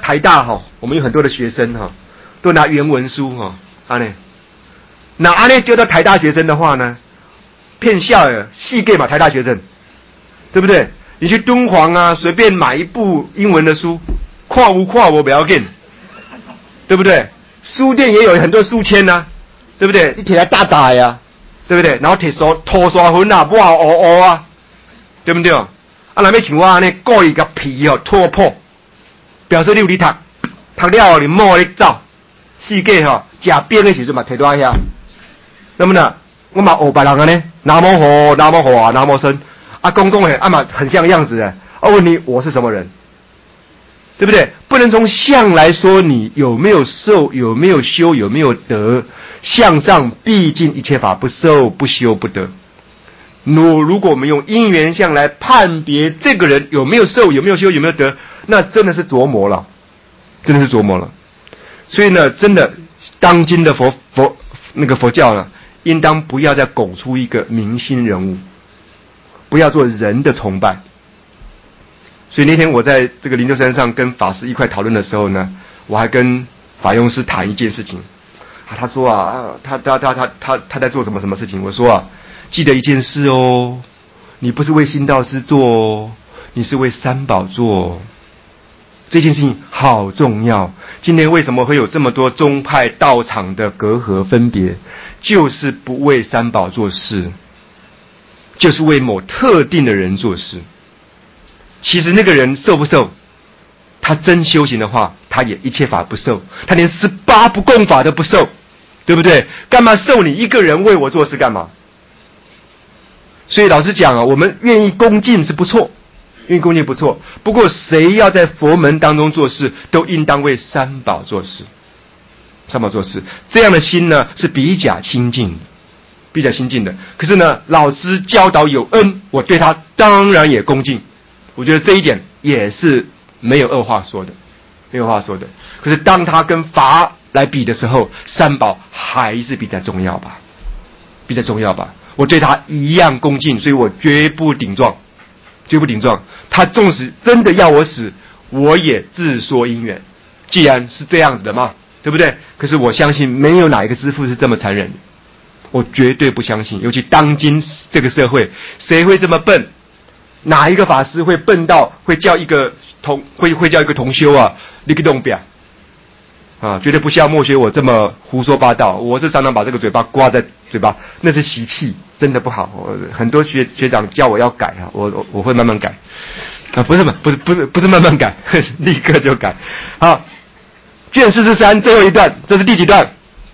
台大哈，我们有很多的学生哈，都拿原文书哈，那丢到台大学生的话呢，骗笑的细 gay 嘛，台大学生，对不对？你去敦煌啊，随便买一部英文的书，跨无不要紧，对不对？书店也有很多书签啊，对不对？你摕来大呀，对不对？然后涂刷粉啊，不好啊，对不对？啊，那边像我呢，故意把皮脱破，表示你有你读了后你莫你走，世界吃饼的时阵嘛摕到遐。那么呢，我嘛学别人呢，那么好，那么深啊，公公嘛很像样子的。啊，问你我是什么人？对不对？不能从相来说你有没有受，有没有修，有没有得。相上毕竟一切法不受不修不得。如果我们用因缘相来判别这个人有没有受，有没有修，有没有得，那真的是琢磨了，真的是琢磨了。所以呢，真的当今的佛教呢，应当不要再拱出一个明星人物，不要做人的崇拜。所以那天我在这个灵鹫山上跟法师一块讨论的时候呢，我还跟法庸师谈一件事情。他说他在做什么事情？我说记得一件事哦，你不是为新道师做哦，你是为三宝做哦。这件事情好重要。今天为什么会有这么多宗派道场的隔阂分别？就是不为三宝做事，就是为某特定的人做事。其实那个人受不受，他真修行的话，他也一切法不受，他连18不共法都不受，对不对？干嘛受你一个人为我做事干嘛？所以老实讲我们愿意恭敬是不错，愿意恭敬不错。不过谁要在佛门当中做事，都应当为三宝做事，三宝做事，这样的心呢是比较亲近的，比较亲近的。可是呢，老师教导有恩，我对他当然也恭敬。我觉得这一点也是没有恶话说的，没有话说的。可是当他跟法来比的时候，三宝还是比较重要吧，比较重要吧。我对他一样恭敬，所以我绝不顶撞，绝不顶撞。他纵使真的要我死，我也自说因缘。既然是这样子的嘛，对不对？可是我相信没有哪一个师父是这么残忍的，我绝对不相信。尤其当今这个社会，谁会这么笨？哪一个法师会笨到会叫一个同修你去弄表绝对不需要莫学我这么胡说八道。我是常常把这个嘴巴挂在嘴巴，那是习气，真的不好。很多学长叫我要改我会慢慢改不是慢慢改立刻就改。好，卷43最后一段，这是第几段？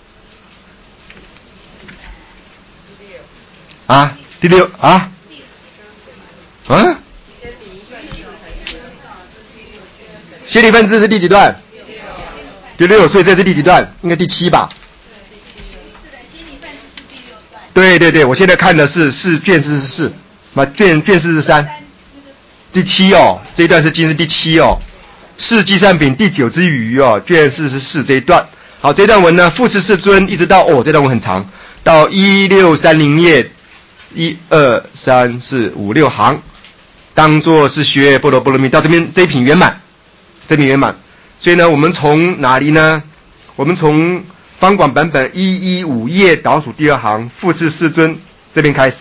第6协理分支是第几段？第6，所以这是第几段？应该第7吧？对，我现在看的是卷44，卷43，第7这一段是今日第7是积善品第9之余卷44这一段。好，这段文呢，复次世尊一直到这段文很长，到1630页1、2、3、4、5、6行。当作是学般若波罗蜜，到这边这一品圆满，所以呢，我们从哪里呢？我们从方广版本115页倒数第2行，复次世尊这边开始。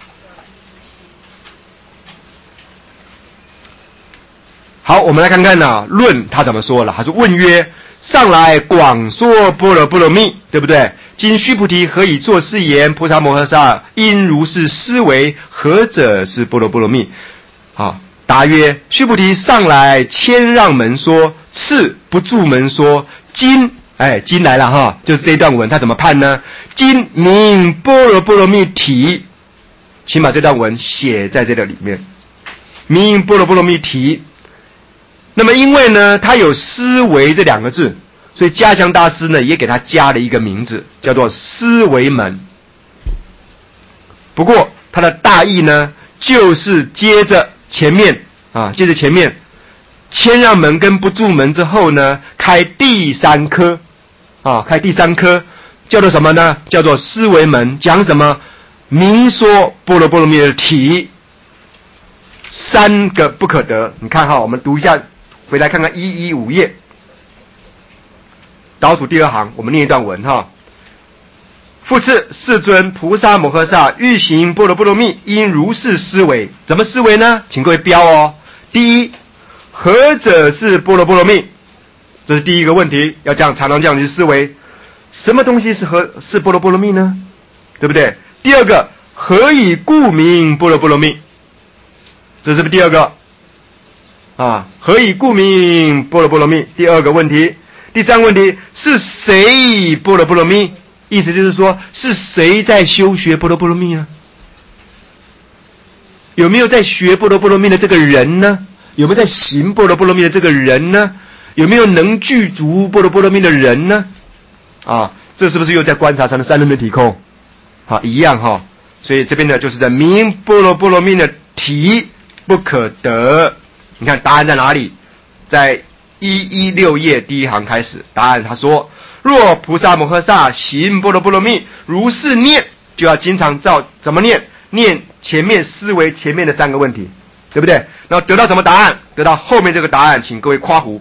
好，我们来看看论他怎么说了。他说：问曰：上来广说般若波罗蜜，对不对？今须菩提何以作是言？菩萨摩诃萨应如是思维，何者是般若波罗蜜？答曰：须菩提，上来谦让门说，次不住门说。今来了就是这一段文，他怎么判呢？今名般若波罗蜜体，请把这段文写在这个里面。名般若波罗蜜体。那么因为呢，他有思维这2个字，所以嘉祥大师呢也给他加了一个名字，叫做思维门。不过他的大意呢，就是接着前面谦让门跟不住门之后呢，开第3科叫做什么呢？叫做思维门。讲什么？明说般若波罗蜜的体，3个不可得。你看我们读一下，回来看看115页倒数第二行，我们念一段文哈。复次，世尊菩萨摩诃萨欲行般若波罗蜜，应如是思维。怎么思维呢？请各位标哦。第一，何者是般若波罗蜜？这是第一个问题，要常常这样去思维。什么东西是般若波罗蜜呢？对不对？第二个，何以故名般若波罗蜜？这是不是第二个？何以故名般若波罗蜜？第二个问题。第三个问题，是谁般若波罗蜜？意思就是说，是谁在修学般若波罗蜜呢？有没有在学般若波罗蜜的这个人呢？有没有在行般若波罗蜜的这个人呢？有没有能具足般若波罗蜜的人呢？这是不是又在观察三轮的体空？一样哈。所以这边呢，就是在明般若波罗蜜的体不可得。你看答案在哪里？在116页第一行开始，答案他说：若菩萨摩诃萨行般若波罗蜜，如是念，就要经常怎么念？念前面思维前面的3个问题，对不对？然后得到什么答案？得到后面这个答案，请各位夸胡。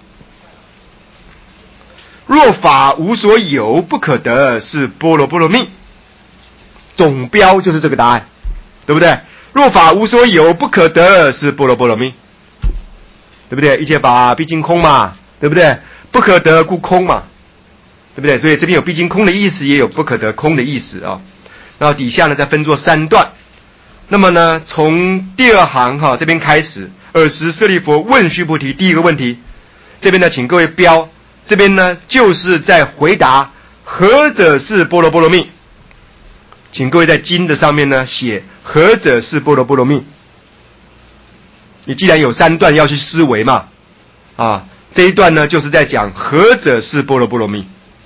若法无所有，不可得，是般若波罗蜜。总标就是这个答案，对不对？若法无所有，不可得，是般若波罗蜜，对不对？一切法毕竟空嘛，对不对？不可得故空嘛，对不对？所以这边有毕竟空的意思，也有不可得空的意思啊。然后底下呢再分作3段。那么呢，从第二行这边开始，尔时舍利弗问须菩提第一个问题，这边呢请各位标，这边呢就是在回答何者是般若波罗蜜。请各位在经的上面呢写何者是般若波罗蜜。你既然有3段要去思维嘛，这一段呢就是在讲何者是般若波罗蜜。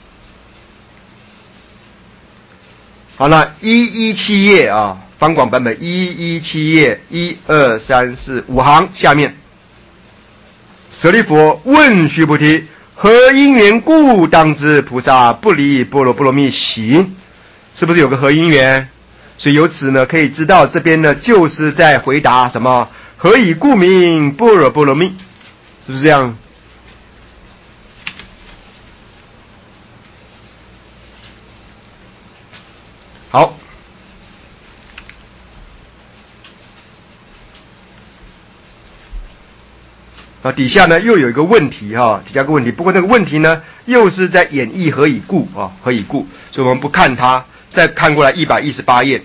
好了，117页方广版本117页1、2、3、4、5行下面，舍利弗问须菩提：何因缘故当知菩萨不离般若波罗蜜行？是不是有个何因缘？所以由此呢可以知道，这边呢就是在回答什么？何以故名般若波罗蜜？是不是这样？好。底下呢又有一个问题底下一个问题，不过这个问题呢又是在演绎何以故何以故，所以我们不看它，再看过来118页。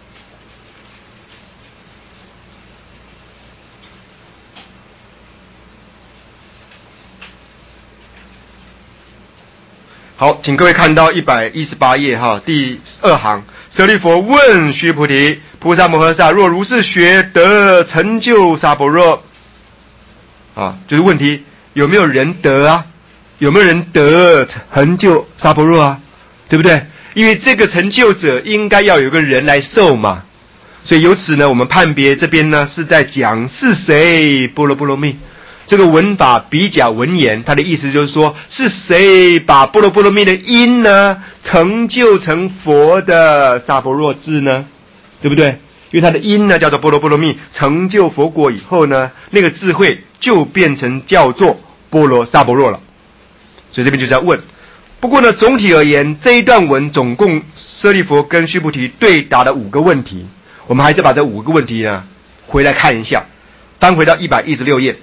好，请各位看到118页第2行，舍利弗问须菩提：菩萨摩诃萨若如是学，得成就萨婆若？就是问题有没有人得有没有人得成就萨婆若对不对？因为这个成就者应该要有个人来受嘛，所以由此呢我们判别这边呢是在讲是谁般若波罗蜜。这个文法比较文言，它的意思就是说是谁把般若波罗蜜的因呢成就成佛的萨婆若智呢，对不对？因为它的因呢叫做般若波罗蜜，成就佛果以后呢，那个智慧就变成叫做般若萨婆若了。所以这边就是要问。不过呢总体而言，这一段文总共舍利弗跟须菩提对答了5个问题，我们还是把这5个问题呢回来看一下。翻回到116页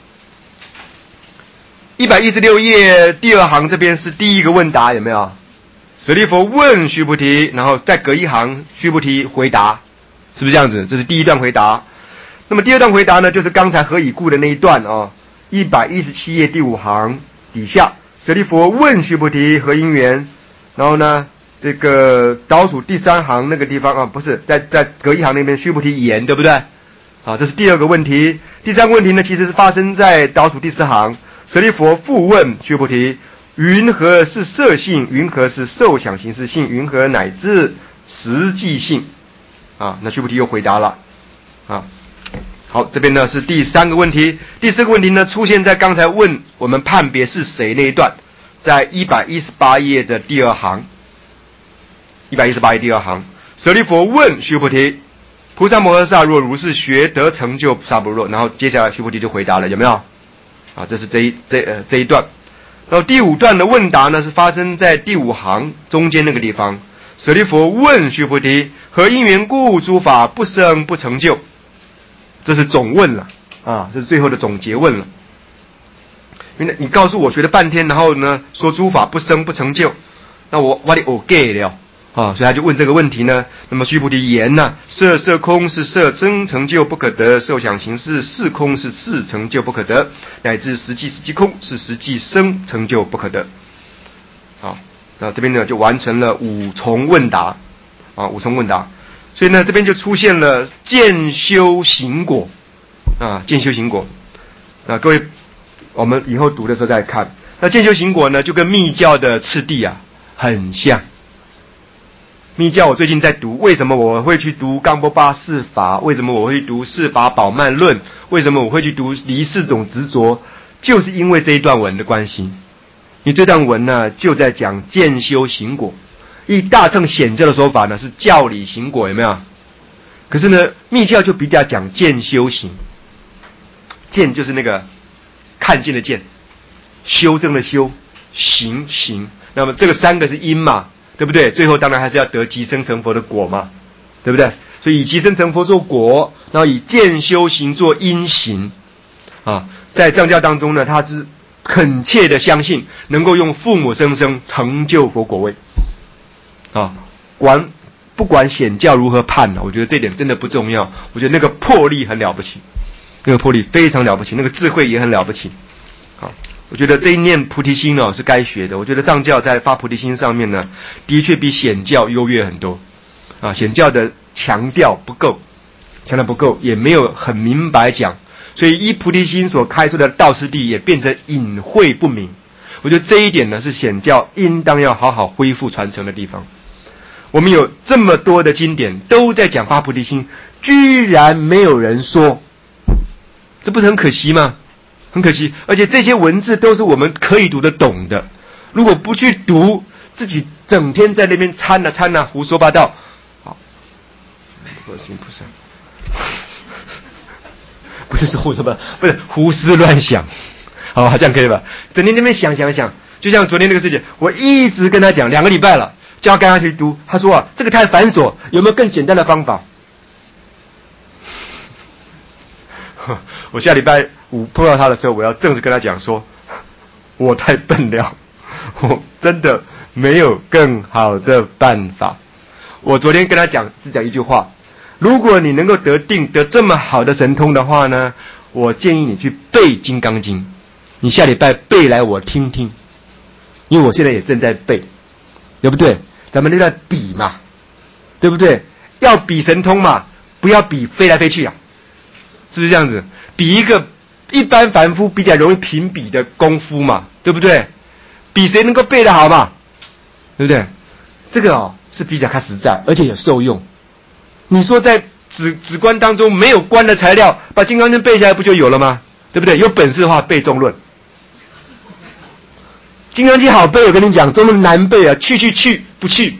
，116页第2行这边是第一个问答，有没有？舍利弗问须菩提，然后再隔一行须菩提回答，是不是这样子？这是第一段回答。那么第二段回答呢，就是刚才何以故的那一段117页第5行底下，舍利弗问须菩提何因缘，然后呢这个倒数第3行那个地方不是在隔一行那边须菩提言，对不对？这是第2个问题。第3个问题呢其实是发生在倒数第4行，舍利弗复问须菩提：云何是色性？云何是受想行识性？云何乃至实际性？那须菩提又回答了。好，这边呢是第3个问题。第4个问题呢出现在刚才问我们判别是谁那一段，在118页的第2行。118页第2行，舍利弗问须菩提：菩萨摩诃萨若如是学，得成就萨婆若？然后接下来须菩提就回答了，有没有？这是这一段。 然后第5段的问答呢，是发生在第5行中间那个地方。舍利弗问须菩提：何因缘故诸法不生不成就？这是总问了啊，这是最后的总结问了。因为你告诉我学了半天，然后呢说诸法不生不成就，那我的给了啊，所以他就问这个问题呢。那么须菩提言呢，色色空是色生成就不可得，受想行识是空是事成就不可得，乃至实际空是实际生成就不可得。好，那这边呢就完成了5重问答啊，5重问答。所以呢这边就出现了渐修行果啊，渐修行果啊，各位我们以后读的时候再看。那渐修行果呢就跟密教的次第啊很像。密教我最近在读，为什么我会去读冈波巴四法？为什么我会读四法宝鬘论？为什么我会去读离4种执着？就是因为这一段文的关系。你这段文呢，就在讲渐修行果。以大乘显教的说法呢，是教理行果，有没有？可是呢，密教就比较讲渐修行。渐就是那个看见的见，修正的修，行。那么这个3个是因嘛？对不对？最后当然还是要得即生成佛的果嘛，对不对？所以以即生成佛做果，然后以渐修行做因行啊。在藏教当中呢，他是恳切的相信能够用父母生成就佛果位啊。不管显教如何判呢，我觉得这点真的不重要。我觉得那个魄力很了不起，那个魄力非常了不起，那个智慧也很了不起。好。我觉得这一念菩提心呢是该学的。我觉得藏教在发菩提心上面呢，的确比显教优越很多啊。显教的强调不够，也没有很明白讲，所以依菩提心所开出的道次第也变成隐晦不明。我觉得这一点呢是显教应当要好好恢复传承的地方。我们有这么多的经典都在讲发菩提心，居然没有人说，这不是很可惜吗？很可惜，而且这些文字都是我们可以读得懂的。如果不去读，自己整天在那边参胡说八道。好，观世音菩萨，不是说胡说八道，不是胡思乱想。好，这样可以吧？整天在那边想，就像昨天那个事情，我一直跟他讲2个礼拜了，就要跟他去读。他说啊，这个太繁琐，有没有更简单的方法？我下礼拜5碰到他的时候，我要正式跟他讲说，我太笨了，我真的没有更好的办法。我昨天跟他讲只讲一句话，如果你能够得定得这么好的神通的话呢，我建议你去背《金刚经》，你下礼拜背来我听听，因为我现在也正在背，对不对？咱们就在比嘛，对不对？要比神通嘛，不要比飞来飞去啊。是不是这样子？比一个一般凡夫比较容易评比的功夫嘛，对不对？比谁能够背得好嘛，对不对？这个是比较实在，而且也受用。你说在止观当中没有观的材料，把《金刚经》背下来不就有了吗？对不对？有本事的话背中论，《金刚经》好背，我跟你讲，中论难背啊，去不去，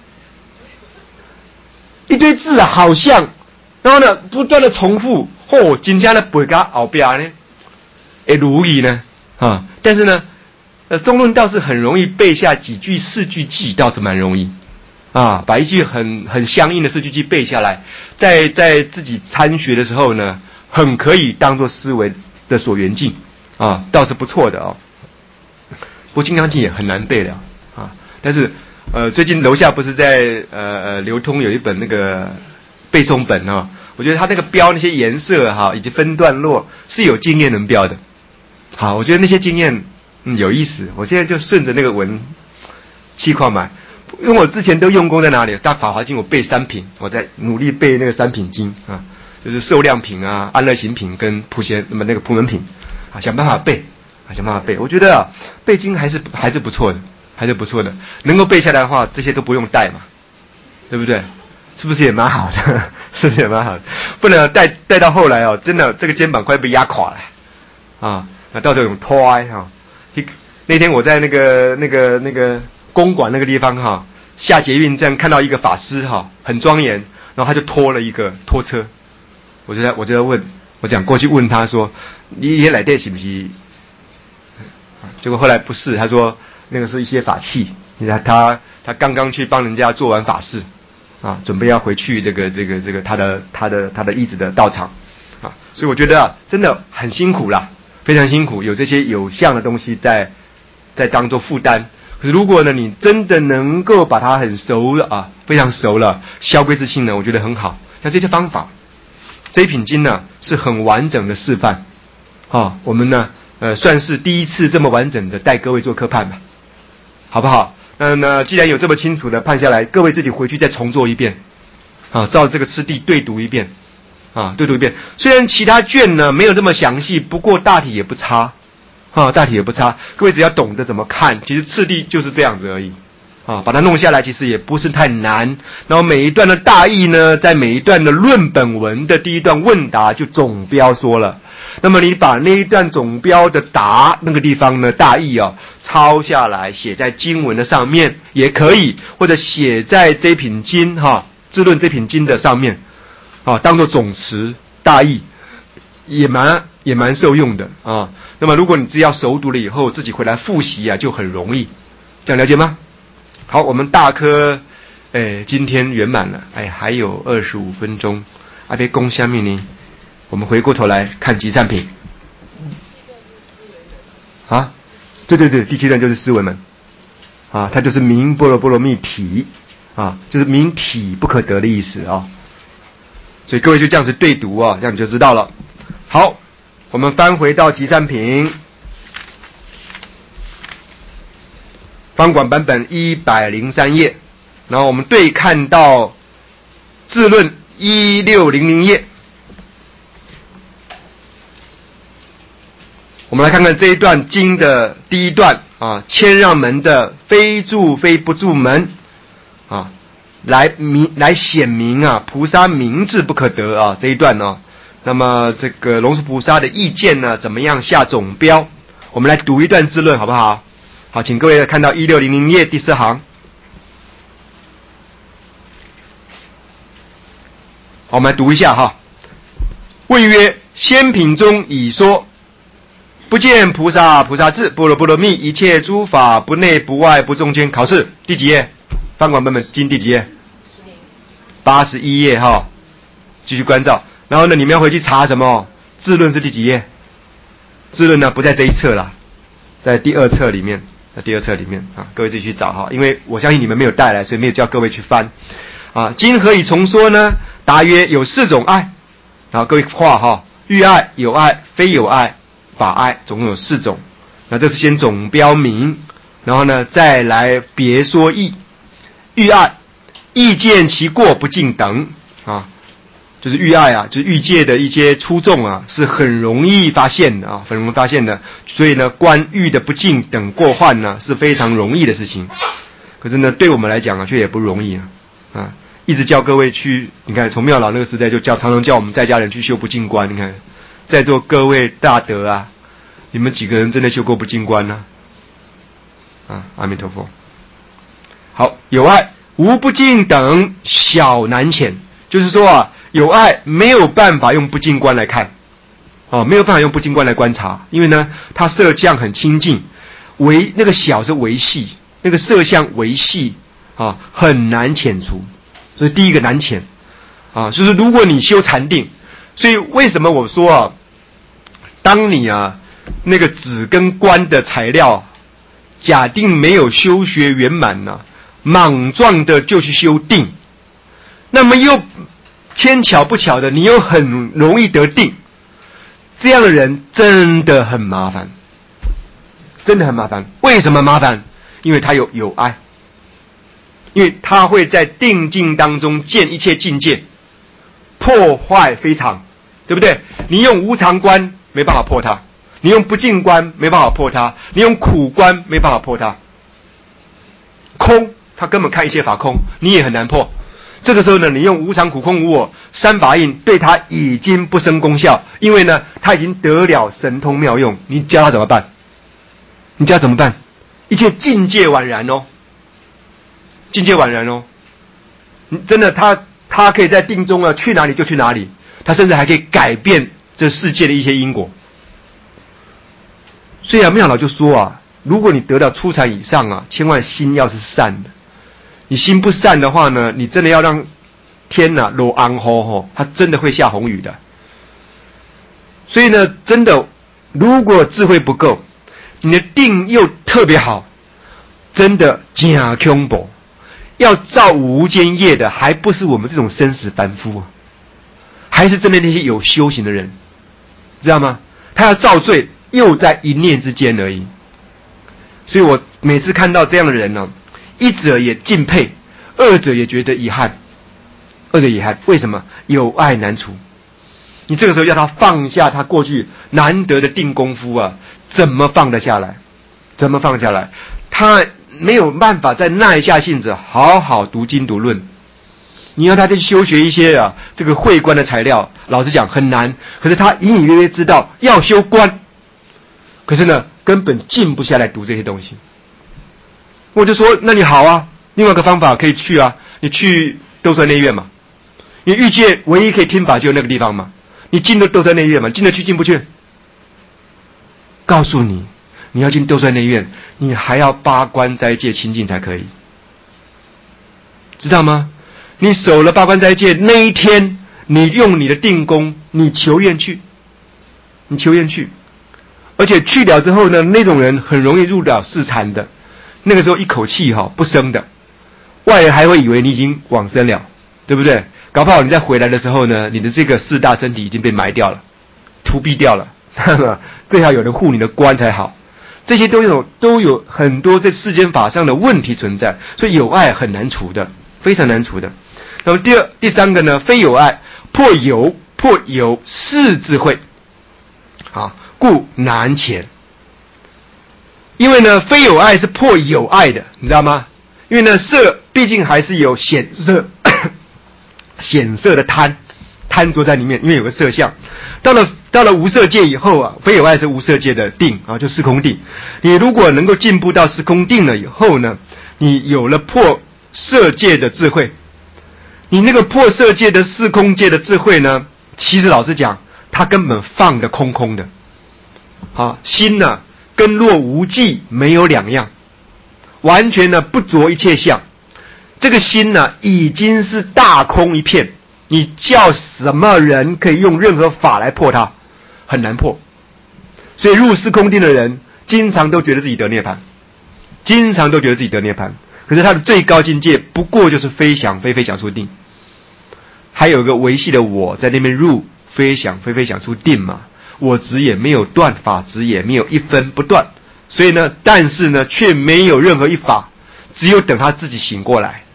一堆字啊，好像。然后呢，不断的重复，真正的背到后边呢，会如意呢啊！但是呢，中论倒是很容易背下几句4句偈，倒是蛮容易啊，把一句很相应的4句偈背下来，在自己参学的时候呢，很可以当作思维的所缘境啊，倒是不错的哦。不过《金刚经》也很难背了啊，但是最近楼下不是在流通有一本那个背诵本哦，我觉得他那个标那些颜色哈，以及分段落是有经验能标的。好，我觉得那些经验有意思。我现在就顺着那个文气况买，因为我之前都用功在哪里？大法华经我背3品，我在努力背那个3品经啊，就是受量品啊、安乐行品跟那个普门品啊，想办法背。我觉得背经还是不错的，能够背下来的话，这些都不用带嘛，对不对？是不是也蛮好的？是不是也蛮好的？不能带到后来哦，真的这个肩膀快被压垮了啊！那到时候有拖哀哈。那天我在那个公馆那个地方哈，下捷运站看到一个法师哈，很庄严，然后他就拖了一个拖车，我就在问，我讲过去问他说，你来这是不是？ 结果后来不是，他说那个是一些法器，他刚刚去帮人家做完法事啊，准备要回去这个他的义子的道场啊，所以我觉得啊，真的很辛苦啦，非常辛苦，有这些有相的东西在当做负担。可是如果呢，你真的能够把它很熟了啊，非常熟了，消归自性呢，我觉得很好。像这些方法，这一品经呢是很完整的示范啊，我们呢算是第一次这么完整的带各位做科判吧，好不好？那既然有这么清楚的判下来，各位自己回去再重做一遍啊，照这个次第对读一遍啊，对读一遍。虽然其他卷呢没有这么详细，不过大体也不差啊，大体也不差。各位只要懂得怎么看，其实次第就是这样子而已啊，把它弄下来其实也不是太难。然后每一段的大意呢，在每一段的论本文的第一段问答就总标说了。那么你把那一段总标的答那个地方呢，大意啊抄下来写在经文的上面也可以，或者写在这品经自论这品经的上面啊，当做总词大意也蛮受用的啊。那么如果你只要熟读了以后自己回来复习啊，就很容易，这样了解吗？好，我们大科今天圆满了，还有25分钟，别攻下面呢。我们回过头来看集善品啊，对，第7段就是思维门啊，它就是明般若波罗蜜体啊，就是明体不可得的意思啊。所以各位就这样子对读啊，这样你就知道了。好，我们翻回到集善品方广版本103页，然后我们对看到智论1600页。我们来看看这一段经的第一段啊，谦让门的非住非不住门啊，来显明啊菩萨明智不可得啊这一段呢。那么这个龙树菩萨的意见呢，怎么样下总标？我们来读一段智论好不好？好，请各位看到1600页第4行。好，我们来读一下哈。谓曰：先品中已说。不见菩萨智，般若波罗蜜，一切诸法不内不外不中间。考试第几页？方广本本经第几页？81页哈。继续关照。然后呢，你们要回去查什么？智论是第几页？智论呢不在这一册啦，在第2册里面，啊，各位自己去找哈。因为我相信你们没有带来，所以没有叫各位去翻啊。经何以重说呢？答曰：有4种爱。然后各位画哈，欲爱、有爱、非有爱。法爱总共有4种，那这是先总标明，然后呢再来别说义。欲爱，意见其过不尽等啊，就是欲爱啊，就是欲界的一些出众啊，是很容易发现的啊，很容易发现的。所以呢，观欲的不尽等过患呢，是非常容易的事情。可是呢，对我们来讲啊，却也不容易啊。一直叫各位去，你看从妙老那个时代就常常叫我们在家人去修不净观，你看。在座各位大德啊，你们几个人真的修过不净观呢？阿弥陀佛。好，有爱无不净等小难浅，就是说啊，有爱没有办法用不净观来看，没有办法用不净观来观察，因为呢，它色相很清净，那个小是微细，那个色相微细啊，很难浅除，所以第一个难浅啊，就是如果你修禅定。所以为什么我说啊，当你啊那个纸跟观的材料假定没有修学圆满呢，莽撞的就去修定，那么又天巧不巧的你又很容易得定，这样的人真的很麻烦，真的很麻烦。为什么麻烦？因为他有爱，因为他会在定境当中见一切境界，破坏非常，对不对？你用无常观没办法破它，你用不净观没办法破它，你用苦观没办法破它。空，他根本看一切法空，你也很难破。这个时候呢，你用无常苦空无我三法印对他已经不生功效，因为呢，他已经得了神通妙用，你教他怎么办？你教他怎么办？一切境界宛然哦，境界宛然哦。真的，他可以在定中啊，去哪里就去哪里，他甚至还可以改变这世界的一些因果。 所以妙老就说啊，如果你得到初禅以上啊，千万心要是善的。你心不善的话呢，你真的要让天啊落安吼，它真的会下红雨的。所以呢，真的，如果智慧不够，你的定又特别好，真的假恐怖，要造无间业的，还不是我们这种生死凡夫啊，还是真的那些有修行的人，知道吗？他要造罪，又在一念之间而已。所以我每次看到这样的人呢，一者也敬佩，二者也觉得遗憾。为什么？有爱难除。你这个时候要他放下他过去难得的定功夫啊，怎么放得下来？他没有办法再耐下性子好好读经读论。你要他去修学一些啊这个会观的材料，老实讲很难。可是他隐隐约约知道要修观，可是呢根本静不下来读这些东西。我就说那你好啊，另外一个方法可以去啊，你去斗酸内院嘛。你欲界唯一可以听法就那个地方嘛，你进斗酸内院嘛，进得去进不去？告诉你，你要进斗酸内院，你还要八关斋戒清净才可以，知道吗？你守了八关斋戒那一天，你用你的定功，你求愿去，而且去了之后呢，那种人很容易入了四禅的，那个时候一口气不生的，外人还会以为你已经往生了，对不对？搞不好你再回来的时候呢，你的这个四大身体已经被埋掉了，屠毙掉了，最好有人护你的官才好。这些都有很多在世间法上的问题存在，所以有爱很难除的，非常难除的。那么第三个呢，非有爱破有是智慧，故难遣。因为呢，非有爱是破有爱的，你知道吗？因为呢，色毕竟还是有显色的贪着在里面，因为有个色相。到了无色界以后啊，非有爱是无色界的定啊，就四空定。你如果能够进步到四空定了以后呢，你有了破色界的智慧。你那个破色界的四空界的智慧呢，其实老实讲，它根本放得空空的。心呢，跟若无际没有两样，完全呢不着一切相。这个心呢，已经是大空一片。你叫什么人可以用任何法来破它？很难破。所以入四空定的人，经常都觉得自己得涅槃，可是他的最高境界不过就是非想非非想出定，还有一个维系的我在那边入非想非非想出定嘛，我执也没有断，法执也没有一分不断，所以呢，但是呢，却没有任何一法，只有等他自己醒过来。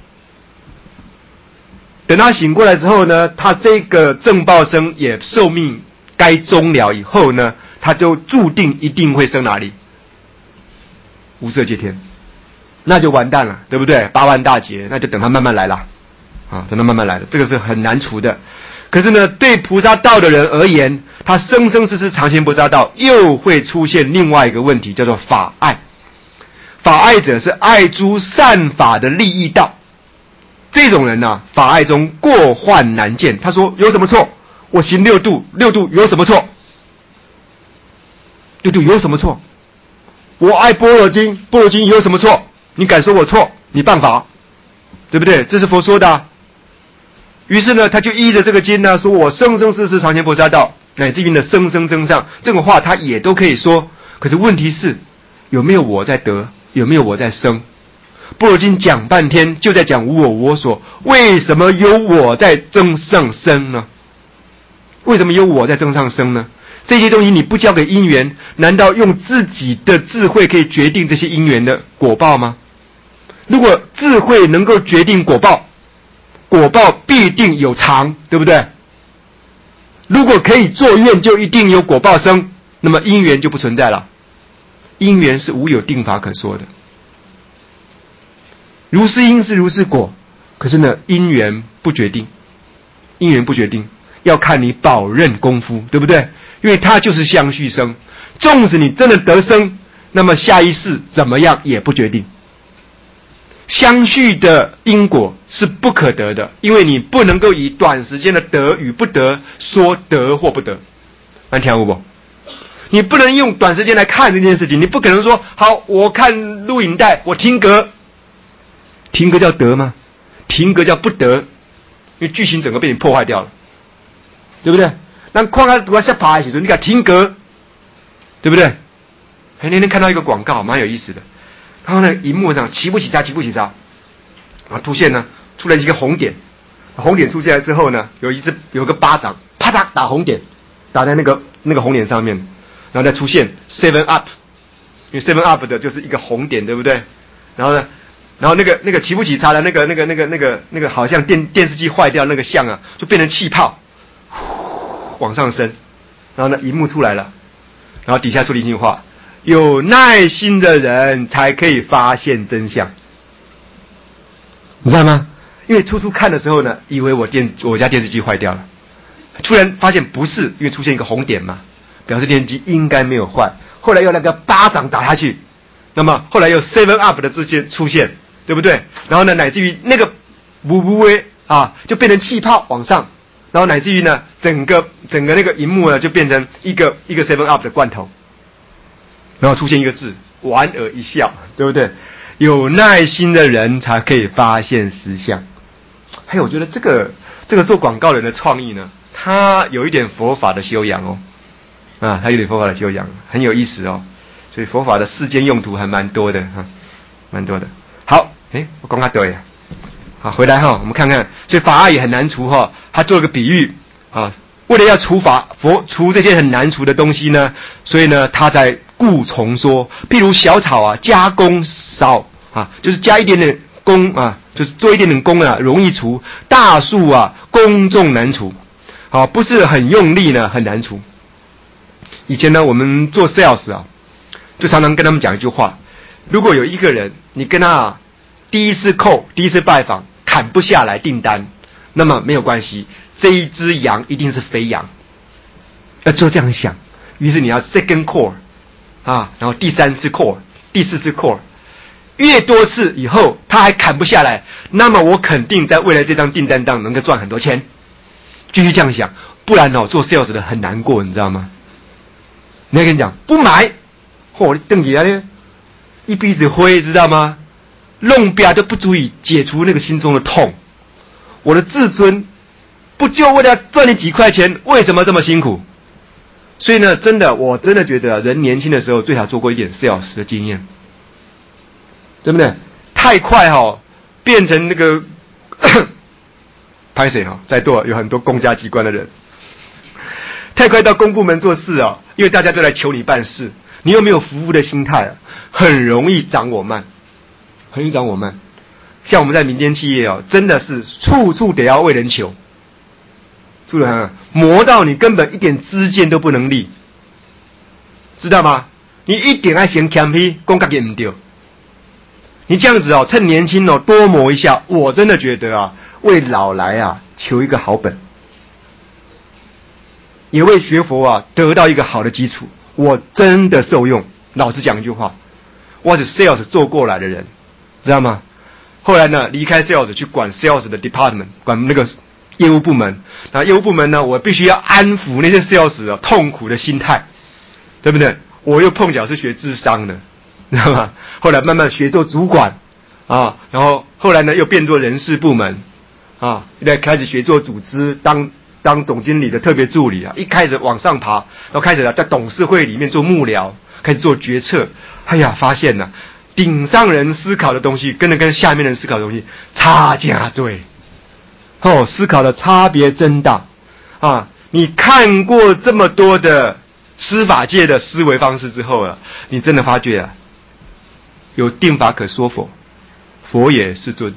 等他醒过来之后呢，他这个正报生也寿命该终了以后呢，他就注定一定会生哪里？无色界天，那就完蛋了，对不对？8万大劫，那就等他慢慢来了，等他慢慢来了，这个是很难除的。可是呢，对菩萨道的人而言，他生生世世常行菩萨道，又会出现另外一个问题，叫做法爱。法爱者是爱诸善法的利益道。这种人呢，法爱中过患难见。他说有什么错？我行六度有什么错？六度有什么错？我爱般若经有什么错？你敢说我错？你谤法，对不对？这是佛说的。于是呢，他就依着这个经呢，说我生生世世常行菩萨道，乃至于呢生生增上，这种话他也都可以说。可是问题是，有没有我在得？有没有我在生？般若经讲半天就在讲无我我所，为什么有我在增上生呢？为什么有我在增上生呢？这些东西你不交给因缘，难道用自己的智慧可以决定这些因缘的果报吗？如果智慧能够决定果报，果报必定有常，对不对？如果可以作愿，就一定有果报生，那么因缘就不存在了。因缘是无有定法可说的。如是因是如是果，可是呢，因缘不决定，要看你保任功夫，对不对？因为它就是相续生，纵使你真的得生，那么下一世怎么样也不决定。相续的因果是不可得的，因为你不能够以短时间的得与不得说得或不得，听有不？ 你不能用短时间来看这件事情，你不可能说好，我看录影带，我停格，停格叫得吗？停格叫不得，因为剧情整个被你破坏掉了，对不对？那看他读下爬的时候，你给他停格，对不对？那天看到一个广告，蛮有意思的。然后呢，荧幕上齐步起叉，齐步起叉，啊，出来一个红点，红点出现来之后呢，有个巴掌，啪嗒打红点，打在那个红点上面，然后再出现 7 Up， 因为 7 Up 的就是一个红点，对不对？然后呢，然后那个齐步起叉的那个好像电视机坏掉那个像啊，就变成气泡，往上升，然后呢，荧幕出来了，然后底下说了一句话。有耐心的人才可以发现真相，你知道吗？因为初看的时候呢，以为我家电视机坏掉了，突然发现不是，因为出现一个红点嘛，表示电视机应该没有坏。后来又那个巴掌打下去，那么后来又 7 Up 的这些出现，对不对？然后呢，乃至于那个不啊，就变成气泡往上，然后乃至于呢，整个那个荧幕呢，就变成一个7 Up 的罐头。然后出现一个字，莞尔一笑，对不对？有耐心的人才可以发现实相。还有，我觉得这个做广告人的创意呢，他有一点佛法的修养哦，啊，他有点佛法的修养，很有意思哦。所以佛法的世间用途还蛮多的哈，蛮多的。好，我讲他对呀。好，回来哈，我们看看，所以法爱也很难除哈，他做了个比喻啊，为了要除这些很难除的东西呢，所以呢，他在故重说，譬如小草啊，加工少啊，就是加一点点工啊，就是做一点点工啊，容易除；大树啊，工重难除，好，不是很用力呢，很难除。以前呢，我们做 sales 啊，就常常跟他们讲一句话：如果有一个人，你跟他第一次拜访砍不下来订单，那么没有关系，这一只羊一定是肥羊，要做这样想。于是你要 second call。啊，然后第3次 call， 第4次 call， 越多次以后他还砍不下来，那么我肯定在未来这张订单当能够赚很多钱。继续这样想，不然做 sales 的很难过，你知道吗？你要跟你讲不买，你瞪起来一鼻子灰，知道吗？弄表就不足以解除那个心中的痛。我的自尊不就为了赚你几块钱，为什么这么辛苦？所以呢，我真的觉得人年轻的时候最好做过一点 sales 的经验，对不对？太快变成那个拍谁在座有很多公家机关的人，太快到公部门做事因为大家都来求你办事，你又没有服务的心态很容易长我慢，很容易长我慢。像我们在民间企业真的是处处得要为人求。注意看，磨到你根本一点知见都不能立，知道吗？你一定要先谦卑，讲自己不对。你这样子趁年轻多磨一下，我真的觉得为老来求一个好本，也为学佛得到一个好的基础。我真的受用。老实讲一句话，我是 sales 做过来的人，知道吗？后来呢，离开 sales 去管 sales 的 department， 管那个业务部门，那业务部门呢，我必须要安抚那些 sales 痛苦的心态，对不对？我又碰巧是学智商的，知道吗？后来慢慢学做主管然后后来呢又变做人事部门再开始学做组织，当总经理的特别助理一开始往上爬，然后开始在董事会里面做幕僚，开始做决策。哎呀，发现了顶上人思考的东西跟下面人思考的东西差价最。思考的差别真大你看过这么多的司法界的思维方式之后你真的发觉有定法可说佛，佛也是尊。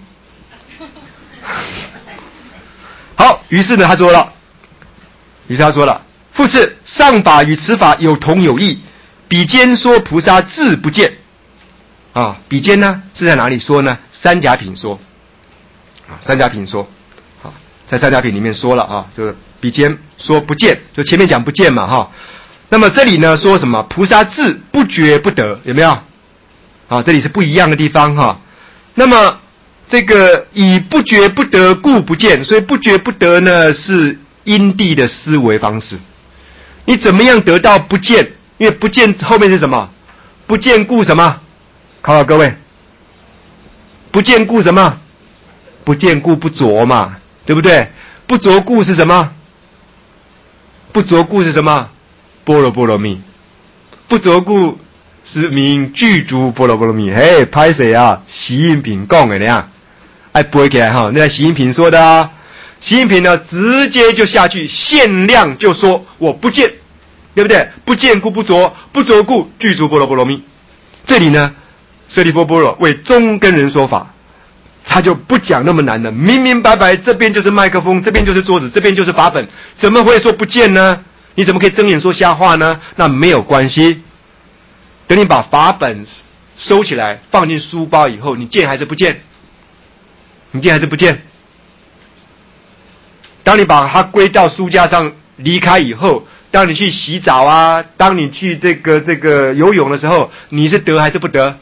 好，于是他说了，复次，上法与此法有同有异，比肩说菩萨智不见比肩呢是在哪里说呢？三甲品说三甲品说在三甲品里面说了就是比肩说不见，就前面讲不见嘛那么这里呢说什么？菩萨智不觉不得，有没有这里是不一样的地方那么这个以不觉不得故不见，所以不觉不得呢是因地的思维方式。你怎么样得到不见？ 因为不见后面是什么？不见故什么？考考各位，不见故什么？不见故不着嘛，对不对？不着故是什么？不着故是什么？般若波罗蜜。不着故是名具足般若波罗蜜。嘿，拍谁啊？习近平讲的呢？哎，背起来哈，那习近平说的啊。习近平呢，直接就下去限量就说我不见，对不对？不见故不着，不着故具足般若波罗蜜。这里呢，舍利弗般若为中根人说法，他就不讲那么难的，明明白白，这边就是麦克风，这边就是桌子，这边就是法本，怎么会说不见呢？你怎么可以睁眼说瞎话呢？那没有关系，等你把法本收起来，放进书包以后，你见还是不见？你见还是不见？当你把它归到书架上离开以后，当你去洗澡啊，当你去这个游泳的时候，你是得还是不得？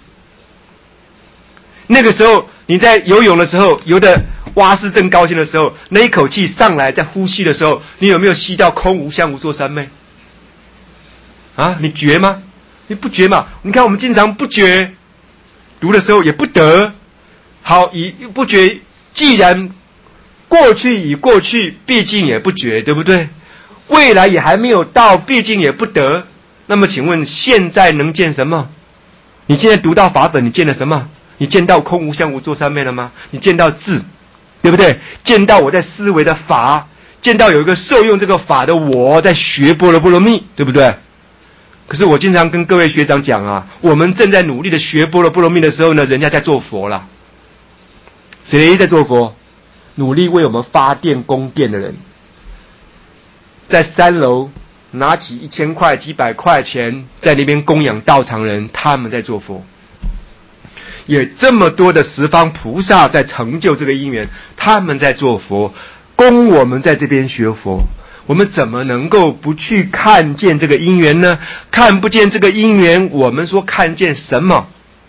那个时候你在游泳的时候，游的蛙式正高兴的时候，那一口气上来在呼吸的时候，你有没有吸到空无相无作三昧？啊，你觉吗？你不觉嘛？你看我们经常不觉，读的时候也不得。好，以不觉，既然过去已过去，毕竟也不觉，对不对？未来也还没有到，毕竟也不得。那么请问现在能见什么？你现在读到法本，你见了什么？你见到空无相无作三昧了吗？你见到字，对不对？见到我在思维的法，见到有一个受用这个法的我在学般若波罗蜜，对不对？可是我经常跟各位学长讲啊，我们正在努力的学般若波罗蜜的时候呢，人家在做佛了。谁在做佛？努力为我们发电供电的人，在3楼拿起1000块几百块钱在那边供养道场人，他们在做佛。也这么多的十方菩萨在成就这个因缘，他们在做佛，供我们在这边学佛。我们怎么能够不去看见这个因缘呢？看不见这个因缘，我们说看见什么？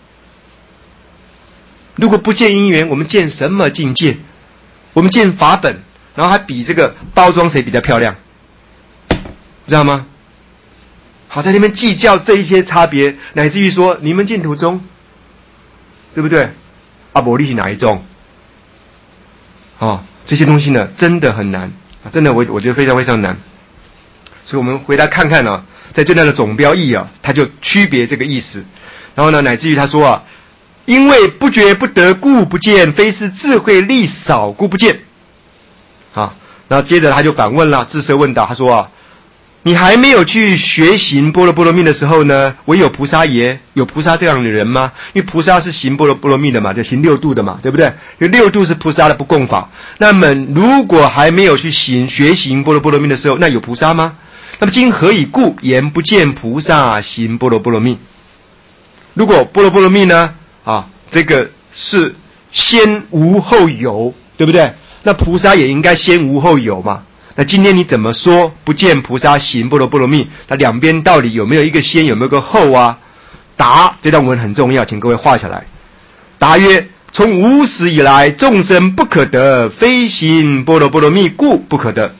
如果不见因缘，我们见什么境界？我们见法本，然后还比这个包装谁比较漂亮，知道吗？好，在那边计较这一些差别，乃至于说你们净土中，对不对？阿伯利是哪一种？哦，这些东西呢，真的很难，真的我觉得非常非常难。所以我们回来看看啊，在这段的总标义啊，它就区别这个意思。然后呢，乃至于他说啊，因为不觉不得故不见，非是智慧力少故不见。啊，然后接着他就反问了，自设问答，他说啊，你还没有去学行般若波罗蜜的时候呢，唯有菩萨也，有菩萨这样的人吗？因为菩萨是行般若波罗蜜的嘛，就行6度的嘛，对不对？因为6度是菩萨的不共法。那么如果还没有去学行般若波罗蜜的时候，那有菩萨吗？那么今何以故言不见菩萨行般若波罗蜜？如果般若波罗蜜呢，啊，这个是先无后有，对不对？那菩萨也应该先无后有嘛。那今天你怎么说不见菩萨行般若波罗蜜？那两边到底有没有一个先，有没有个后啊？答，这段文很重要，请各位画下来。答曰：从无始以来，众生不可得，非行般若波罗蜜故不可得。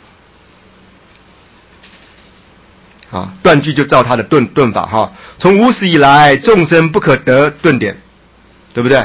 啊，断句就照他的顿法哈。从无始以来，众生不可得，顿点，对不对？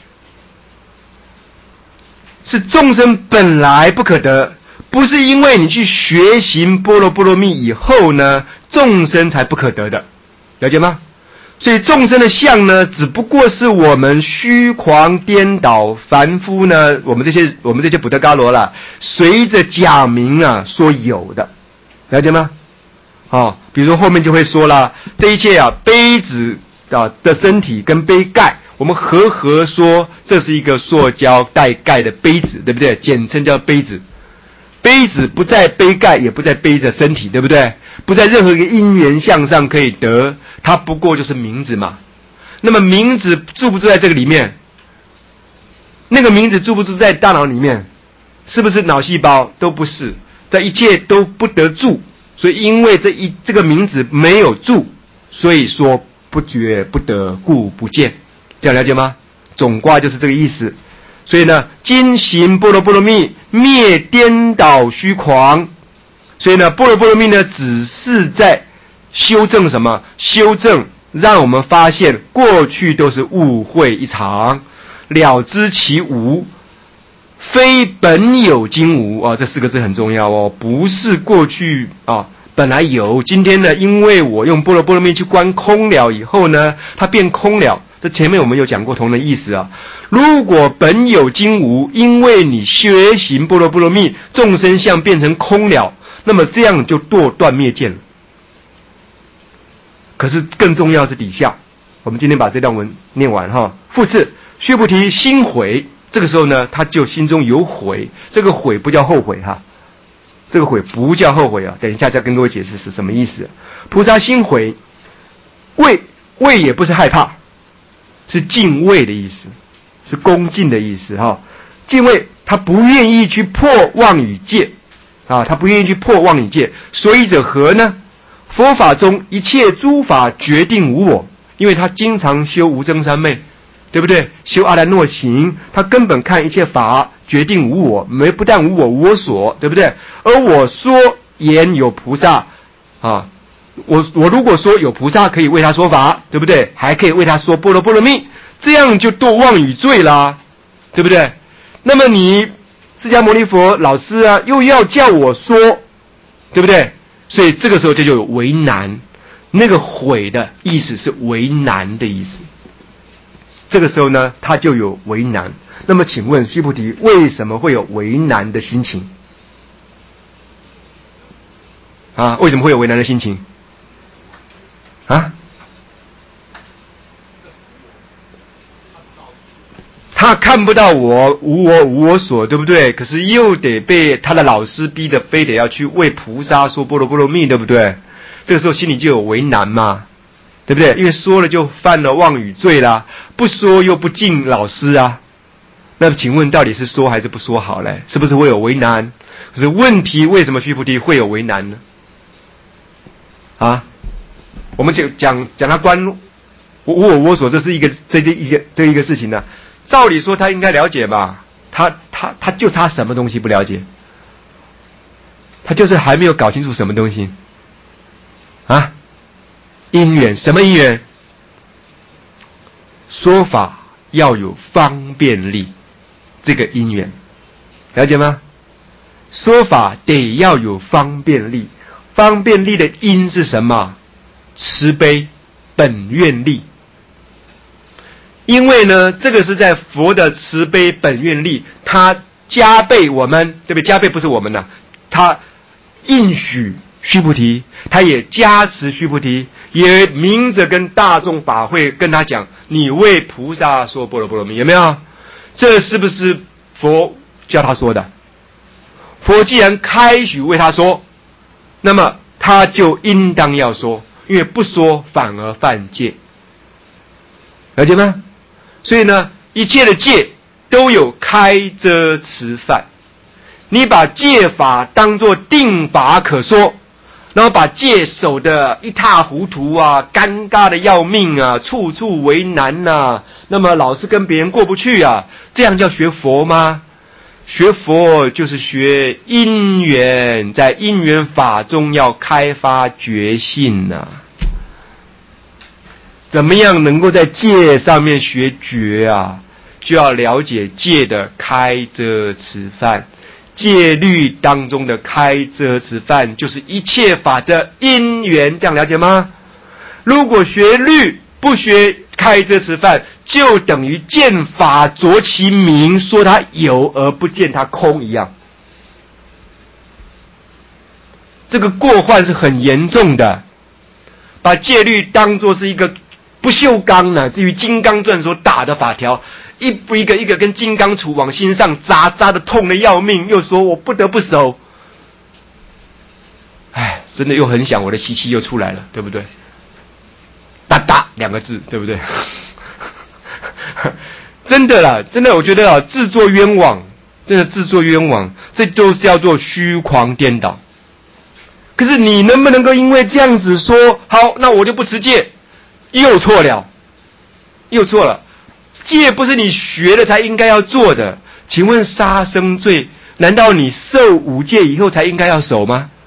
是众生本来不可得，不是因为你去学行般若波罗蜜以后呢，众生才不可得的，了解吗？所以众生的相呢，只不过是我们虚狂颠倒凡夫呢，我们这些补特伽罗啦，随着假名啊说有的，了解吗？哦，比如说后面就会说了，这一切啊，杯子啊的身体跟杯盖，我们合说这是一个塑胶带盖的杯子，对不对？简称叫杯子。杯子不在杯盖，也不在杯子身体，对不对？不在任何一个因缘相上可以得，它不过就是名字嘛。那么名字住不住在这个里面？那个名字住不住在大脑里面？是不是脑细胞？都不是，在一切都不得住。所以因为这个名字没有住，所以说不觉不得故不见，这样了解吗？总卦就是这个意思。所以呢，今行般若波罗蜜，灭颠倒虚狂。所以呢，般若波罗蜜呢，只是在修正什么？修正让我们发现过去都是误会一场，了知其无，非本有今无啊，这4个字很重要哦，不是过去啊本来有，今天呢，因为我用般若波罗蜜去观空了以后呢，它变空了。这前面我们有讲过同的意思啊。如果本有今无，因为你学行般若波罗蜜，众生相变成空了，那么这样就堕断灭见了。可是更重要是底下，我们今天把这段文念完哈。复次，须菩提心悔，这个时候呢，他就心中有悔，这个悔不叫后悔哈，这个悔不叫后悔啊。等一下再跟各位解释是什么意思。菩萨心悔，畏也不是害怕，是敬畏的意思，是恭敬的意思哈。敬畏，他不愿意去破妄语戒啊，他不愿意去破妄语戒。所以者何呢？佛法中一切诸法决定无我，因为他经常修无争三昧，对不对？修阿兰若行，他根本看一切法决定无我，不但无我，无我所，对不对？而我说言有菩萨啊，我如果说有菩萨可以为他说法，对不对？还可以为他说般若波罗蜜，这样就堕妄语罪啦，对不对？那么你释迦牟尼佛老师啊，又要叫我说，对不对？所以这个时候这就有为难，那个悔的意思是为难的意思。这个时候呢，他就有为难。那么请问须菩提，为什么会有为难的心情？啊，为什么会有为难的心情？啊？他看不到我，无我无我所，对不对？可是又得被他的老师逼得非得要去为菩萨说般若波罗蜜，对不对？这个时候心里就有为难嘛，对不对？因为说了就犯了妄语罪啦，不说又不敬老师啊。那请问到底是说还是不说好嘞？是不是会有为难？可是问题为什么须菩提会有为难呢？啊，我们就讲他观无我无我所，这是一个事情呢。照理说他应该了解吧，他就差什么东西不了解？他就是还没有搞清楚什么东西啊？因缘，什么因缘？说法要有方便力，这个因缘了解吗？说法得要有方便力，方便力的因是什么？慈悲本愿力。因为呢，这个是在佛的慈悲本愿力，他加倍我们，对不对？加倍不是我们呢，他应许须菩提，他也加持须菩提，也明着跟大众法会跟他讲，你为菩萨说般若波罗蜜，有没有？这是不是佛叫他说的？佛既然开许为他说，那么他就应当要说，因为不说反而犯戒，了解吗？所以呢，一切的戒都有开遮持犯。你把戒法当作定法可说，然后把戒守得一塌糊涂啊，尴尬的要命啊，处处为难啊，那么老是跟别人过不去啊，这样叫学佛吗？学佛就是学因缘，在因缘法中要开发觉性啊。怎么样能够在戒上面学觉啊？就要了解戒的开遮持犯，戒律当中的开遮持犯，就是一切法的因缘，这样了解吗？如果学律不学开遮持犯，就等于见法着其名，说它有而不见它空一样。这个过患是很严重的，把戒律当作是一个不锈钢呢，至于金刚钻所打的法条，一个一个跟金刚杵往心上扎，扎的痛的要命，又说我不得不守。哎，真的又很想我的习气又出来了，对不对？大大两个字，对不对？真的啦，真的，我觉得啊，自作冤枉，真的自作冤枉，这都叫做虚狂颠倒。可是你能不能够因为这样子说，好，那我就不持戒？又错了，又错了。戒不是你学了才应该要做的。请问杀生罪，难道你受五戒以后才应该要守吗？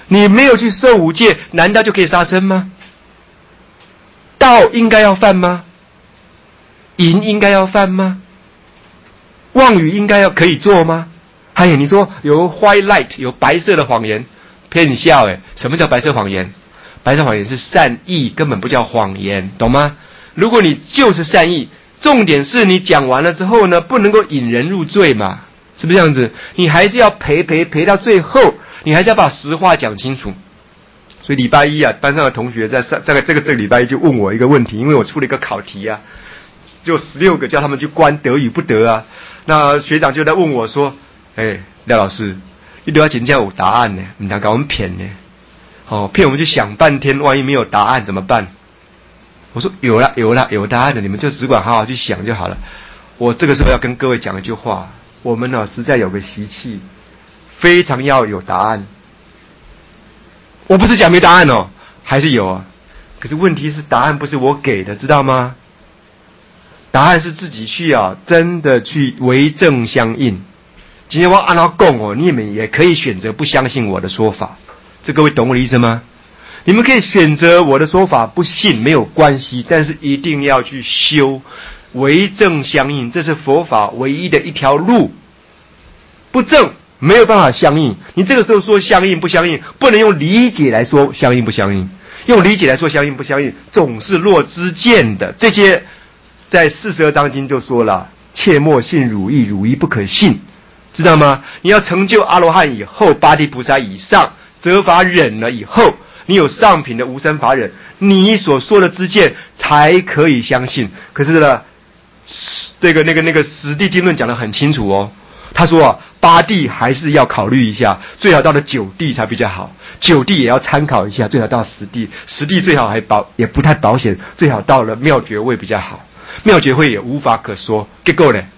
你没有去受五戒，难道就可以杀生吗？盗应该要犯吗？淫应该要犯吗？妄语应该要可以做吗？还有你说有 white light 有白色的谎言，骗笑什么叫白色谎言？白色谎言是善意，根本不叫谎言，懂吗？如果你就是善意，重点是你讲完了之后呢，不能够引人入罪嘛，是不是这样子？你还是要陪到最后，你还是要把实话讲清楚。所以礼拜一啊，班上的同学在这个礼拜一就问我一个问题，因为我出了一个考题啊，就16个叫他们去关得与不得啊。那学长就在问我说：“廖老师，你都要真正有答案呢，不能搞我们骗呢。骗我们去想半天，万一没有答案怎么办？”我说有答案的，你们就只管好好去想就好了。我这个时候要跟各位讲一句话，我们呢实在有个习气，非常要有答案。我不是讲没答案哦，还是有啊。可是问题是答案不是我给的，知道吗？答案是自己去真的去为正相应。今天我按照讲哦，你们也可以选择不相信我的说法，这各位懂我的意思吗？你们可以选择我的说法不信没有关系，但是一定要去修为正相应，这是佛法唯一的一条路。不正没有办法相应，你这个时候说相应不相应，不能用理解来说相应不相应，用理解来说相应不相应，总是落知见的。这些在42章经就说了，切莫信汝意，汝意不可信，知道吗？你要成就阿罗汉以后，八地菩萨以上，折法忍了以后，你有上品的无生法忍，你所说的知见才可以相信。可是呢，那个十地经论讲得很清楚哦。他说八地还是要考虑一下，最好到了9地才比较好，9地也要参考一下，最好到10地，10地最好也不太保险，最好到了妙觉位比较好，妙觉位也无法可说。结果呢，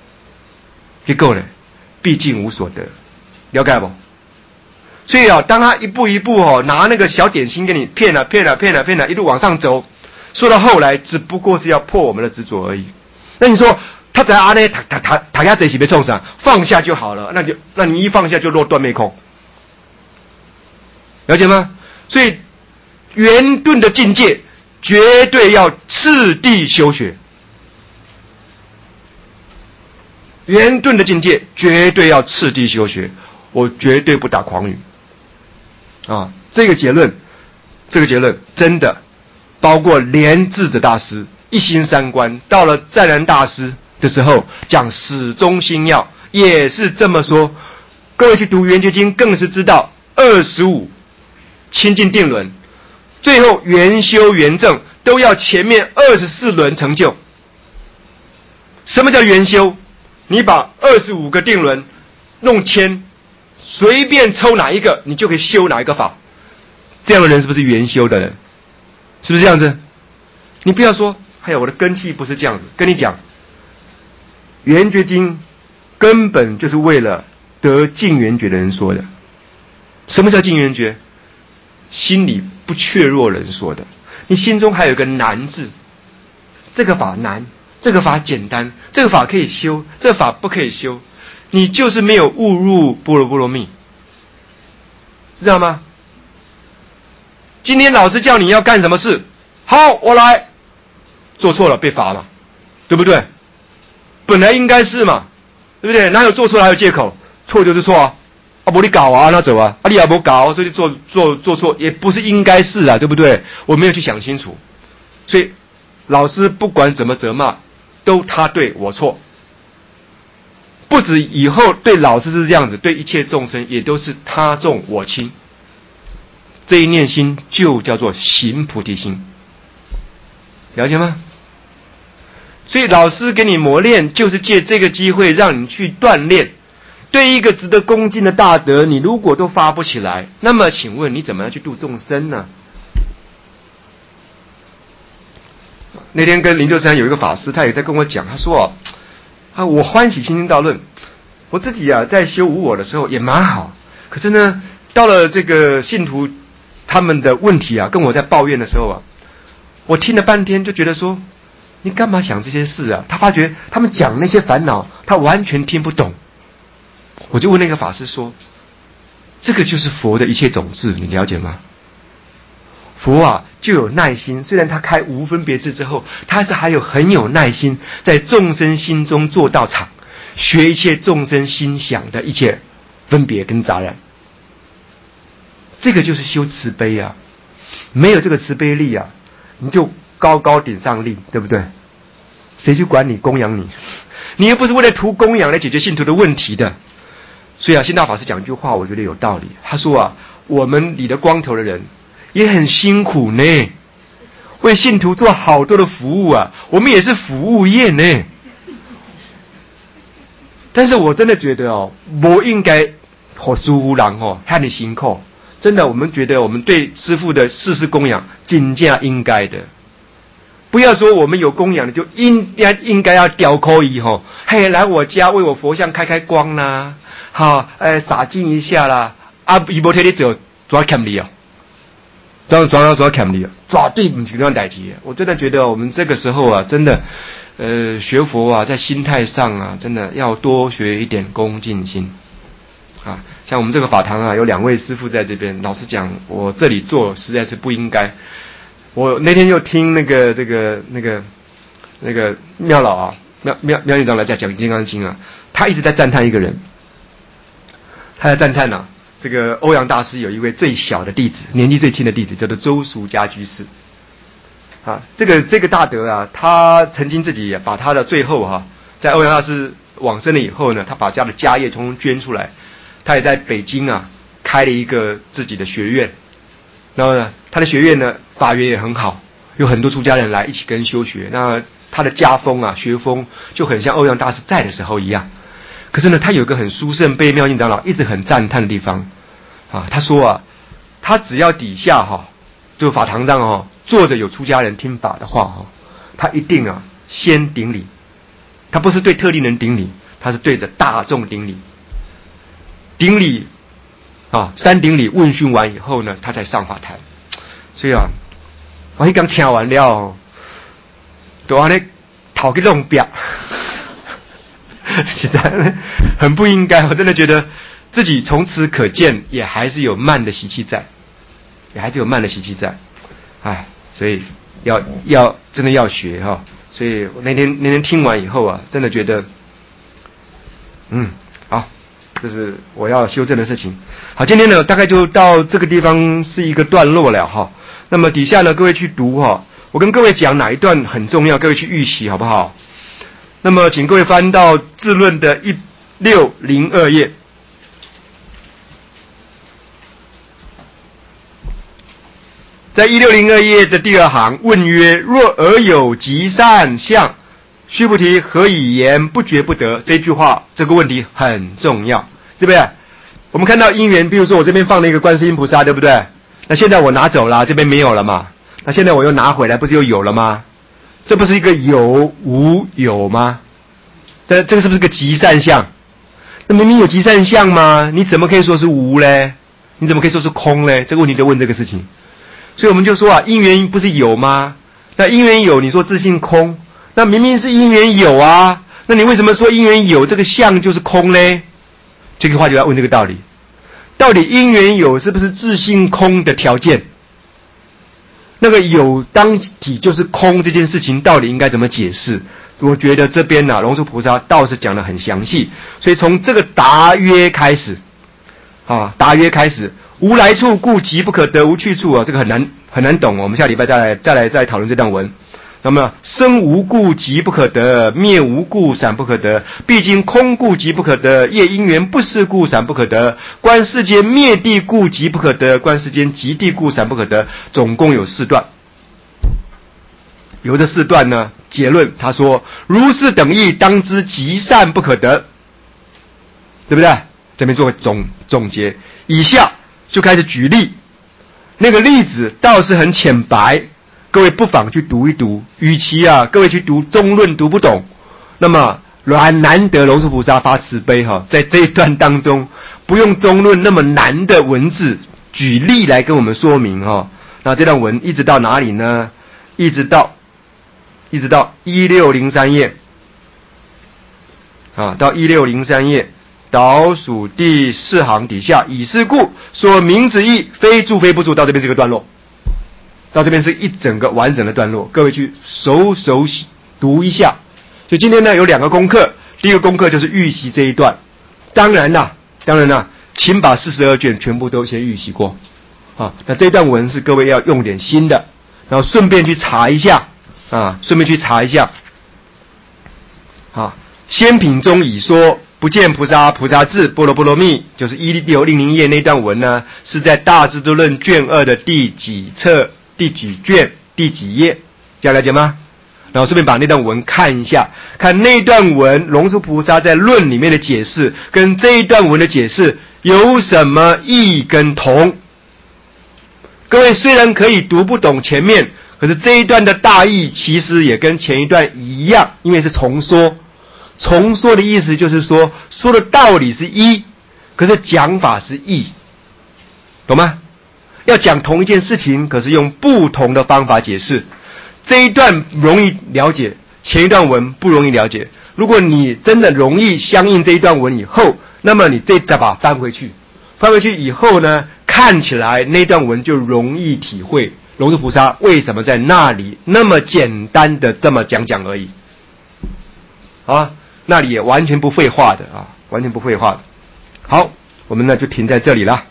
毕竟无所得，了解不？所以当他一步一步拿那个小点心给你骗了，一路往上走，说到后来只不过是要破我们的执着而已。那你说他在阿呢，他下这些被冲上，放下就好了，那你一放下就落断灭空，了解吗？所以圆顿的境界绝对要次第修学，圆顿的境界绝对要次第修学，我绝对不打诳语啊！这个结论真的包括连智者大师一心三观，到了湛然大师的时候讲始终心要也是这么说。各位去读圆觉经更是知道25清净定轮，最后圆修圆正都要前面24轮成就。什么叫圆修？你把25个定轮弄签，随便抽哪一个你就可以修哪一个法，这样的人是不是圆修的人？是不是这样子？你不要说还有我的根器不是这样子，跟你讲圆觉经根本就是为了得净圆觉的人说的。什么叫净圆觉？心里不怯弱人说的。你心中还有一个难字，这个法难，这个法简单，这个法可以修，这个法不可以修，你就是没有误入般若波罗蜜，知道吗？今天老师叫你要干什么事，好，我来，做错了被罚嘛，对不对？本来应该是嘛，对不对？哪有做错还有借口？错就是错啊，不你搞啊，那走啊，你也不搞，所以做错也不是应该是啊，对不对？我没有去想清楚，所以老师不管怎么责骂，都他对我错。不止以后对老师是这样子，对一切众生也都是他重我轻。这一念心就叫做行菩提心，了解吗？所以老师给你磨练，就是借这个机会让你去锻炼。对一个值得恭敬的大德，你如果都发不起来，那么请问你怎么样去度众生呢？那天跟灵鹫山有一个法师，他也在跟我讲，他说我欢喜心经道论，我自己在修无我的时候也蛮好，可是呢，到了这个信徒他们的问题跟我在抱怨的时候我听了半天就觉得说，你干嘛想这些事啊？他发觉他们讲那些烦恼，他完全听不懂。我就问那个法师说， 这个就是佛的一切种子，你了解吗？佛啊就有耐心，虽然他开无分别智之后，他是还有很有耐心，在众生心中做道场，学一切众生心想的一切分别跟杂染。这个就是修慈悲啊，没有这个慈悲力啊，你就高高顶上立，对不对？谁去管你供养你？你又不是为了图供养来解决信徒的问题的。所以啊，心大法师讲一句话，我觉得有道理。他说啊，我们理的光头的人也很辛苦呢，为信徒做好多的服务啊，我们也是服务业呢。但是我真的觉得哦，不应该和师父人哦，和你辛苦。真的，我们觉得我们对师父的世事供养，真正应该的。不要说我们有供养的就应该要雕刻一吼，嘿，来我家为我佛像开光啦，好，洒净一下啦，啊，伊无替你做抓欠你哦，抓欠你哦，抓对不是这样代志。我真的觉得我们这个时候啊，真的，学佛啊，在心态上啊，真的要多学一点恭敬心。啊，像我们这个法堂啊，有2位师父在这边。老实讲，我这里做实在是不应该。我那天又听那个妙老啊，妙院长来讲《金刚经》啊，他一直在赞叹一个人，他在赞叹啊，这个欧阳大师有一位最小的弟子，年纪最轻的弟子，叫做周淑家居士。啊，这个大德啊，他曾经自己把他的最后哈，在欧阳大师往生了以后呢，他把家的家业通通捐出来。他也在北京啊开了一个自己的学院，然后呢，他的学院呢法缘也很好，有很多出家人来一起跟修学。那他的家风啊学风就很像欧阳大师在的时候一样。可是呢，他有一个很殊胜被妙净长老一直很赞叹的地方啊，他说啊，他只要底下哈，就法堂上哈坐着有出家人听法的话哈，他一定啊先顶礼，他不是对特定人顶礼，他是对着大众顶礼。顶礼啊，3顶礼问讯完以后呢，他才上法台。所以啊，我刚听完了，都安尼头去弄表，实在很不应该。我真的觉得自己从此可见，也还是有慢的习气在，哎，所以要真的要学哈。所以我那天听完以后啊，真的觉得，好。这是我要修正的事情。好，今天呢大概就到这个地方是一个段落了哈。那么底下呢各位去读哈，我跟各位讲哪一段很重要，各位去预习好不好？那么请各位翻到自论的1602页。在1602页的第2行，问曰：若尔有极善相，须菩提何以言不觉不得？这句话这个问题很重要，对不对？我们看到因缘，比如说我这边放了一个观世音菩萨，对不对？那现在我拿走了，这边没有了嘛？那现在我又拿回来，不是又有了吗？这不是一个有无有吗？这个是不是个极善相？那明明有极善相吗？你怎么可以说是无嘞？你怎么可以说是空嘞？这个问题就问这个事情。所以我们就说啊，因缘不是有吗？那因缘有，你说自性空，那明明是因缘有啊，那你为什么说因缘有这个相就是空呢？这个话就要问这个道理，到底因缘有是不是自性空的条件？那个有当体就是空这件事情到底应该怎么解释？我觉得这边龙树菩萨倒是讲得很详细，所以从这个答曰开始答曰开始，无来处故即不可得，无去处这个很难懂，我们下礼拜再来讨论这段文。那么生无故即不可得，灭无故闪不可得，毕竟空故即不可得，业因缘不是故闪不可得，观世间灭地故即不可得，观世间极地故闪不可得。总共有4段，有这4段呢，结论他说如是等义，当知极善不可得，对不对？这边做个总结，以下就开始举例，那个例子倒是很浅白，各位不妨去读一读。与其各位去读中论读不懂，那么难得龙树菩萨发慈悲在这一段当中不用中论那么难的文字举例来跟我们说明那这段文一直到哪里呢？一直到1603页到1603页倒数第4行底下，以是故，所明之义，非住非不住。到这边是个段落，到这边是一整个完整的段落，各位去熟读一下。所以今天呢有2个功课，第一个功课就是预习这一段。当然啦，请把42卷全部都先预习过。那这段文是各位要用点心的，然后顺便去查一下。先品中已说不见菩萨智波罗波罗蜜，就是1600页那段文呢，是在大智度论卷2的第几册、第几卷、第几页，这样了解吗？然后顺便把那段文看一下，看那段文龙树菩萨在论里面的解释跟这一段文的解释有什么异跟同。各位虽然可以读不懂前面，可是这一段的大意其实也跟前一段一样，因为是重说。重说的意思就是说的道理是一，可是讲法是异，懂吗？要讲同一件事情，可是用不同的方法解释。这一段容易了解，前一段文不容易了解。如果你真的容易相应这一段文以后，那么你再把它翻回去以后呢，看起来那段文就容易体会龙树菩萨为什么在那里那么简单的这么讲而已。那里也完全不废话的。完全不废话的。好，我们呢就停在这里了。